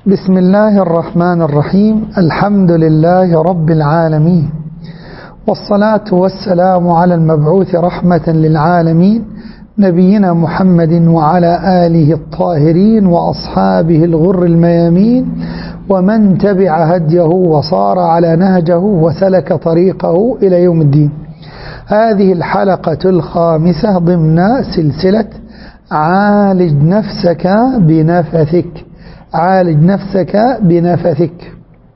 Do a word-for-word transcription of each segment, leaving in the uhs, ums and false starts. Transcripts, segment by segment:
بسم الله الرحمن الرحيم. الحمد لله رب العالمين، والصلاة والسلام على المبعوث رحمة للعالمين نبينا محمد وعلى آله الطاهرين وأصحابه الغر الميامين ومن تبع هديه وصار على نهجه وسلك طريقه إلى يوم الدين. هذه الحلقة الخامسة ضمن سلسلة عالج نفسك بنفثك عالج نفسك بنفثك.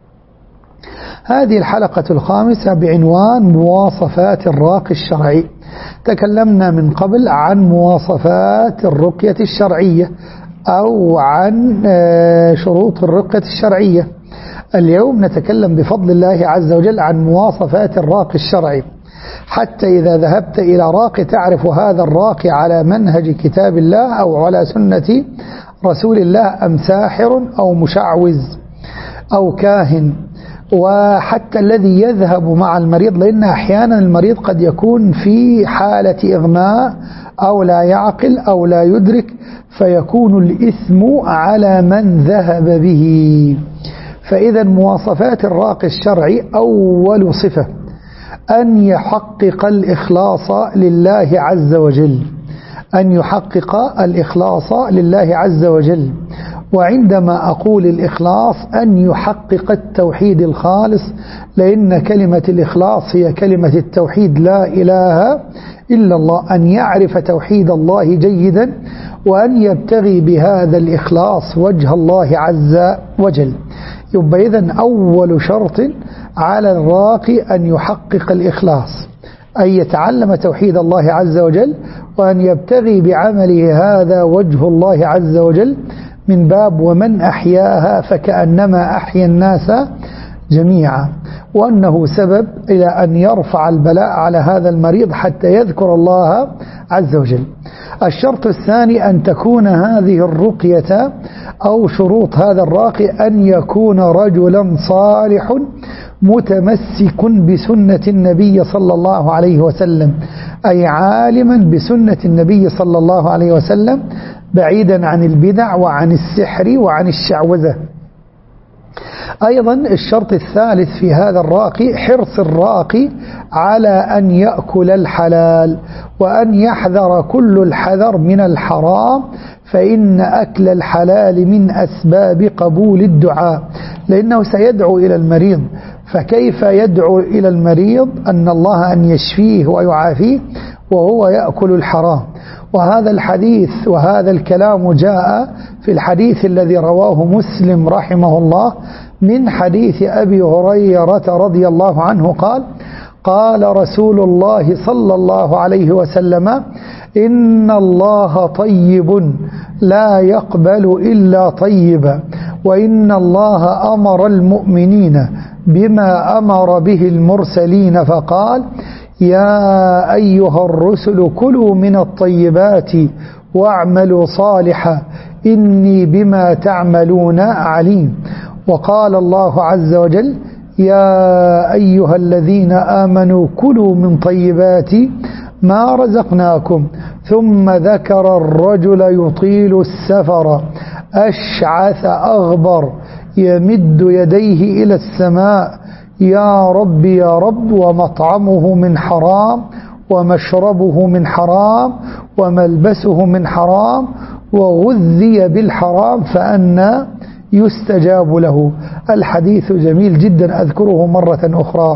هذه الحلقة الخامسة بعنوان مواصفات الراقي الشرعي. تكلمنا من قبل عن مواصفات الرقية الشرعية أو عن شروط الرقية الشرعية. اليوم نتكلم بفضل الله عز وجل عن مواصفات الراقي الشرعي، حتى إذا ذهبت إلى راقي تعرف هذا الراقي على منهج كتاب الله أو على سنة رسول الله أم ساحر أو مشعوذ أو كاهن. وحتى الذي يذهب مع المريض، لأن أحيانا المريض قد يكون في حالة إغماء أو لا يعقل أو لا يدرك، فيكون الإثم على من ذهب به. فإذا مواصفات الراقي الشرعي: أول صفة أن يحقق الإخلاص لله عز وجل أن يحقق الإخلاص لله عز وجل. وعندما أقول الإخلاص أن يحقق التوحيد الخالص، لأن كلمة الإخلاص هي كلمة التوحيد، لا إله إلا الله. أن يعرف توحيد الله جيدا وأن يبتغي بهذا الإخلاص وجه الله عز وجل. يبقى إذن أول شرط على الراقي أن يحقق الإخلاص، أن يتعلم توحيد الله عز وجل وأن يبتغي بعمله هذا وجه الله عز وجل، من باب ومن أحياها فكأنما أحيا الناس جميعا، وأنه سبب إلى أن يرفع البلاء على هذا المريض حتى يذكر الله عز وجل. الشرط الثاني أن تكون هذه الرقية أو شروط هذا الراقي أن يكون رجلا صالح متمسك بسنة النبي صلى الله عليه وسلم، أي عالما بسنة النبي صلى الله عليه وسلم، بعيدا عن البدع وعن السحر وعن الشعوذة. أيضا الشرط الثالث في هذا الراقي حرص الراقي على أن يأكل الحلال وأن يحذر كل الحذر من الحرام، فإن أكل الحلال من أسباب قبول الدعاء، لأنه سيدعو إلى المريض، فكيف يدعو إلى المريض أن الله أن يشفيه ويعافيه وهو يأكل الحرام؟ وهذا الحديث وهذا الكلام جاء في الحديث الذي رواه مسلم رحمه الله من حديث أبي هريرة رضي الله عنه قال: قال رسول الله صلى الله عليه وسلم: إن الله طيب لا يقبل إلا طيبا، وإن الله أمر المؤمنين بما أمر به المرسلين فقال: يا أيها الرسل كلوا من الطيبات واعملوا صالحا إني بما تعملون عليم. وقال الله عز وجل: يا أيها الذين آمنوا كلوا من طيبات ما رزقناكم. ثم ذكر الرجل يطيل السفر أشعث أغبر يمد يديه إلى السماء: يا رب يا رب، ومطعمه من حرام ومشربه من حرام وملبسه من حرام وغذي بالحرام فأنى يستجاب له. الحديث جميل جدا، أذكره مرة أخرى.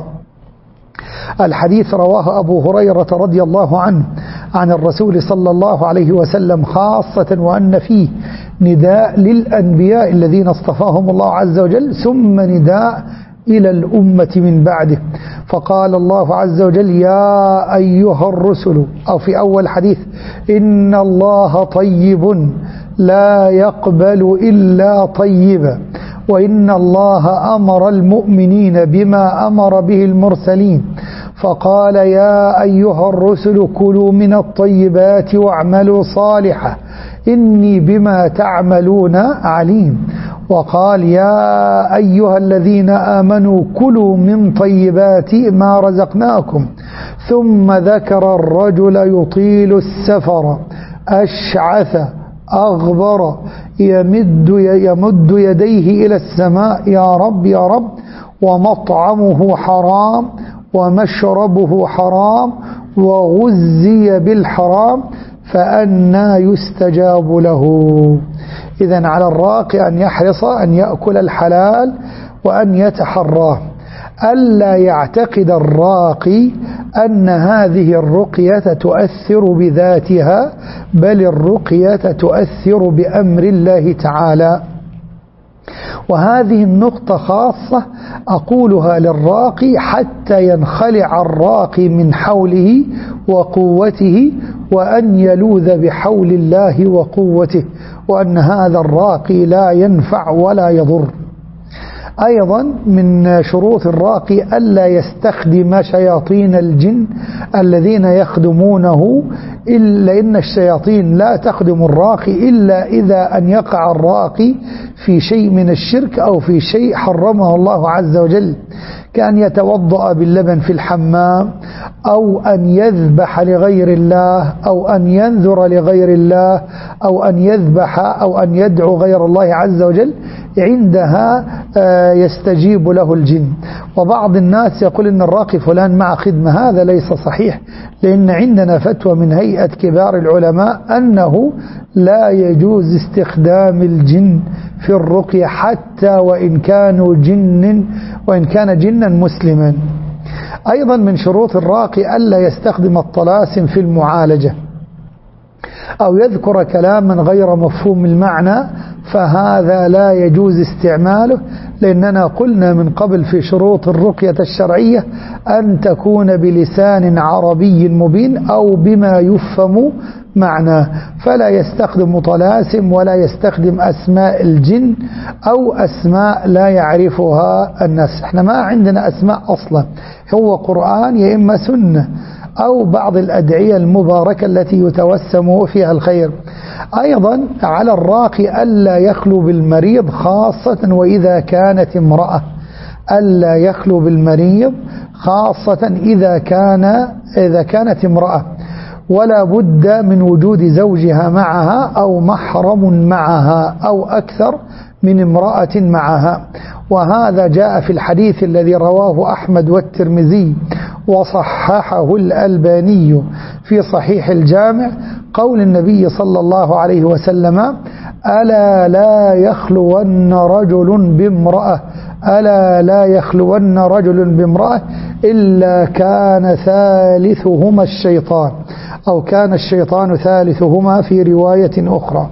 الحديث رواه أبو هريرة رضي الله عنه عن الرسول صلى الله عليه وسلم خاصة، وأن فيه نداء للأنبياء الذين اصطفاهم الله عز وجل، ثم نداء إلى الأمة من بعده. فقال الله عز وجل: يا أيها الرسل، أو في أول حديث: إن الله طيب لا يقبل إلا طيبا، وإن الله أمر المؤمنين بما أمر به المرسلين فقال: يا أيها الرسل كلوا من الطيبات واعملوا صالحا إني بما تعملون عليم. وقال: يا أيها الذين آمنوا كلوا من طيبات ما رزقناكم. ثم ذكر الرجل يطيل السفر أشعث أغبر يمد, يمد يديه إلى السماء يا رب يا رب، ومطعمه حرام ومشربه حرام وغزي بالحرام فأنى يستجاب له. إذن على الراقي أن يحرص أن يأكل الحلال وأن يتحراه، ألا يعتقد الراقي أن هذه الرقية تؤثر بذاتها، بل الرقية تؤثر بأمر الله تعالى. وهذه النقطة خاصة أقولها للراقي حتى ينخلع الراقي من حوله وقوته، وأن يلوذ بحول الله وقوته، وأن هذا الراقي لا ينفع ولا يضر. أيضا من شروط الراقي ألا يستخدم شياطين الجن الذين يخدمونه، إلا إن الشياطين لا تخدم الراقي إلا إذا أن يقع الراقي في شيء من الشرك أو في شيء حرمه الله عز وجل، كأن يتوضأ باللبن في الحمام، أو أن يذبح لغير الله، أو أن ينذر لغير الله، أو أن يذبح أو أن يدعو غير الله عز وجل، عندها يستجيب له الجن. وبعض الناس يقول إن الراقي فلان مع خدمة، هذا ليس صحيح، لأن عندنا فتوى من هيئة كبار العلماء أنه لا يجوز استخدام الجن في الرقية حتى وإن كانوا جن وإن كان جنا مسلما. أيضا من شروط الراقي ألا يستخدم الطلاسم في المعالجة أو يذكر كلاما غير مفهوم المعنى، فهذا لا يجوز استعماله، لأننا قلنا من قبل في شروط الرقية الشرعية أن تكون بلسان عربي مبين أو بما يفهم معناه، فلا يستخدم طلاسم ولا يستخدم أسماء الجن أو أسماء لا يعرفها الناس. احنا ما عندنا أسماء أصلا، هو قرآن يا إما سنة أو بعض الأدعية المباركة التي يتوسم فيها الخير. أيضا على الراقي ألا يخلو بالمريض، خاصة وإذا كانت امرأة، ألا يخلو بالمريض خاصة إذا كان إذا كانت امرأة، ولا بد من وجود زوجها معها أو محرم معها أو أكثر من امرأة معها. وهذا جاء في الحديث الذي رواه أحمد والترمذي وصححه الألباني في صحيح الجامع، قول النبي صلى الله عليه وسلم: ألا لا يخلون رجل بامرأة ألا لا يخلون رجل بامرأة إلا كان ثالثهما الشيطان، أو كان الشيطان ثالثهما في رواية أخرى.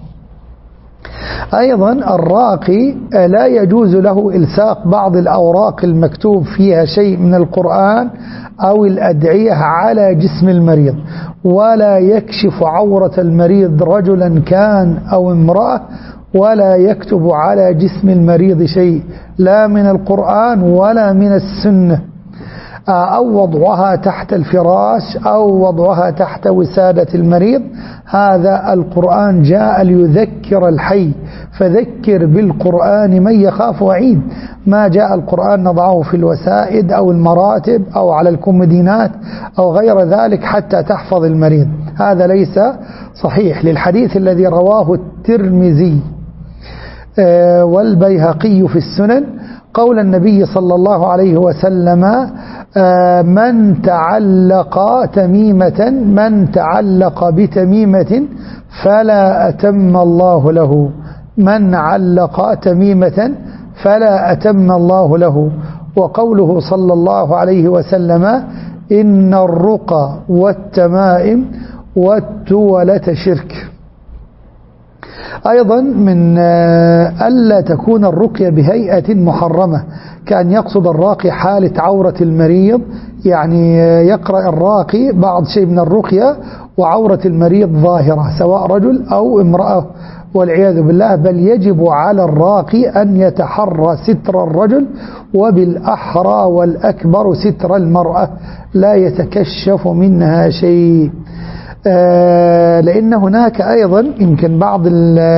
أيضا الراقي لا يجوز له إلصاق بعض الأوراق المكتوب فيها شيء من القرآن أو الأدعية على جسم المريض، ولا يكشف عورة المريض رجلا كان أو امرأة، ولا يكتب على جسم المريض شيء لا من القرآن ولا من السنة، أو وضعها تحت الفراش أو وضعها تحت وسادة المريض. هذا القرآن جاء ليذكر الحي، فذكر بالقرآن من يخاف وعيد. ما جاء القرآن نضعه في الوسائد أو المراتب أو على الكومودينات أو غير ذلك حتى تحفظ المريض، هذا ليس صحيح. للحديث الذي رواه الترمذي والبيهقي في السنن قول النبي صلى الله عليه وسلم: من تعلق تميمة من تعلق بتميمة فلا أتم الله له من علق تميمة فلا أتم الله له. وقوله صلى الله عليه وسلم: إن الرقى والتمائم والتولة شرك. أيضا من ألا تكون الرقية بهيئة محرمة، كان يقصد الراقي حالة عورة المريض، يعني يقرأ الراقي بعض شيء من الرقية وعورة المريض ظاهرة سواء رجل أو امرأة والعياذ بالله، بل يجب على الراقي أن يتحرى ستر الرجل، وبالأحرى والأكبر ستر المرأة، لا يتكشف منها شيء. لأن هناك أيضا يمكن بعض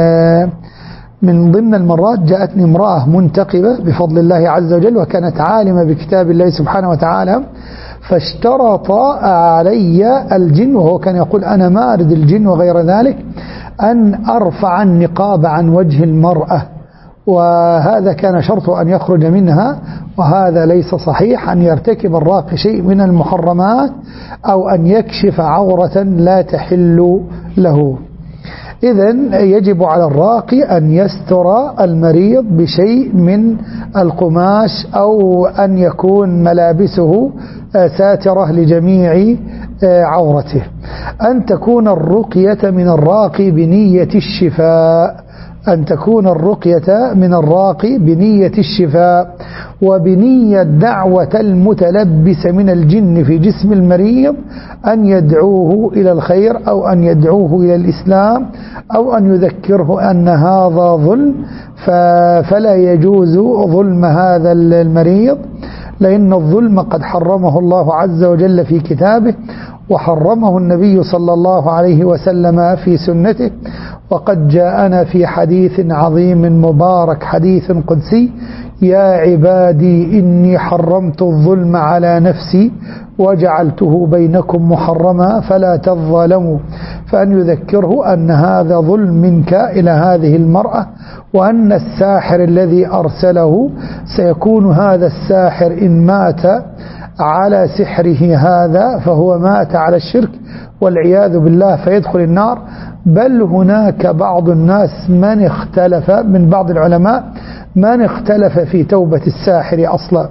من ضمن المرات جاءتني امرأة منتقبة بفضل الله عز وجل، وكانت عالمة بكتاب الله سبحانه وتعالى، فاشترط علي الجن، وهو كان يقول أنا ما أرد الجن وغير ذلك، أن أرفع النقاب عن وجه المرأة، وهذا كان شرط أن يخرج منها، وهذا ليس صحيح أن يرتكب الراقي شيء من المحرمات أو أن يكشف عورة لا تحل له. إذن يجب على الراقي أن يستر المريض بشيء من القماش أو أن يكون ملابسه ساترة لجميع عورته. أن تكون الرقية من الراقي بنية الشفاء، أن تكون الرقية من الراقي بنية الشفاء وبنية دعوة المتلبس من الجن في جسم المريض أن يدعوه إلى الخير أو أن يدعوه إلى الإسلام أو أن يذكره أن هذا ظلم، فلا يجوز ظلم هذا المريض، لأن الظلم قد حرمه الله عز وجل في كتابه، وحرمه النبي صلى الله عليه وسلم في سنته. وقد جاءنا في حديث عظيم مبارك، حديث قدسي: يا عبادي إني حرمت الظلم على نفسي وجعلته بينكم محرما فلا تظلموا، فأن يذكره أن هذا ظلم منك إلى هذه المرأة، وأن الساحر الذي أرسله سيكون هذا الساحر إن مات على سحره هذا فهو مات على الشرك والعياذ بالله فيدخل النار. بل هناك بعض الناس من اختلف من بعض العلماء من اختلف في توبة الساحر أصلا،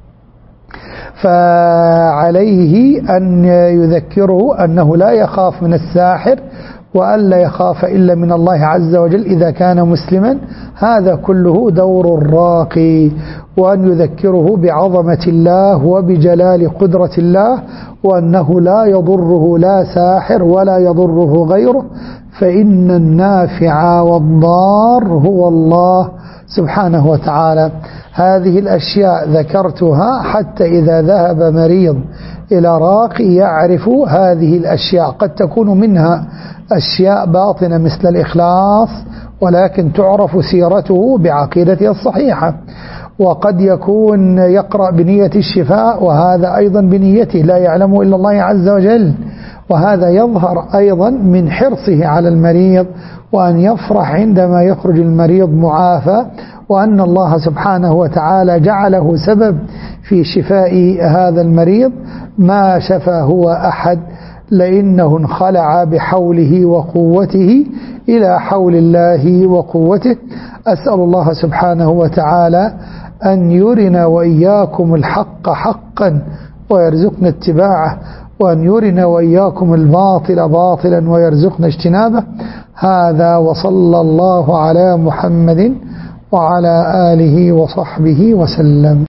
فعليه أن يذكره أنه لا يخاف من الساحر وأن لا يخاف إلا من الله عز وجل إذا كان مسلما. هذا كله دور الراقي، وأن يذكره بعظمة الله وبجلال قدرة الله، وأنه لا يضره لا ساحر ولا يضره غيره، فإن النافع والضار هو الله سبحانه وتعالى. هذه الأشياء ذكرتها حتى إذا ذهب مريض إلى راقي يعرف هذه الأشياء. قد تكون منها أشياء باطنة مثل الإخلاص، ولكن تعرف سيرته بعقيدته الصحيحة، وقد يكون يقرأ بنية الشفاء وهذا أيضا بنيته لا يعلمه إلا الله عز وجل، وهذا يظهر أيضا من حرصه على المريض، وأن يفرح عندما يخرج المريض معافى، وأن الله سبحانه وتعالى جعله سبب في شفاء هذا المريض. ما شفى هو أحد، لأنه انخلع بحوله وقوته إلى حول الله وقوته. أسأل الله سبحانه وتعالى أن يرنا وإياكم الحق حقا ويرزقنا اتباعه، وأن يرنا وإياكم الباطل باطلا ويرزقنا اجتنابه. هذا وصلى الله على محمد وعلى آله وصحبه وسلم.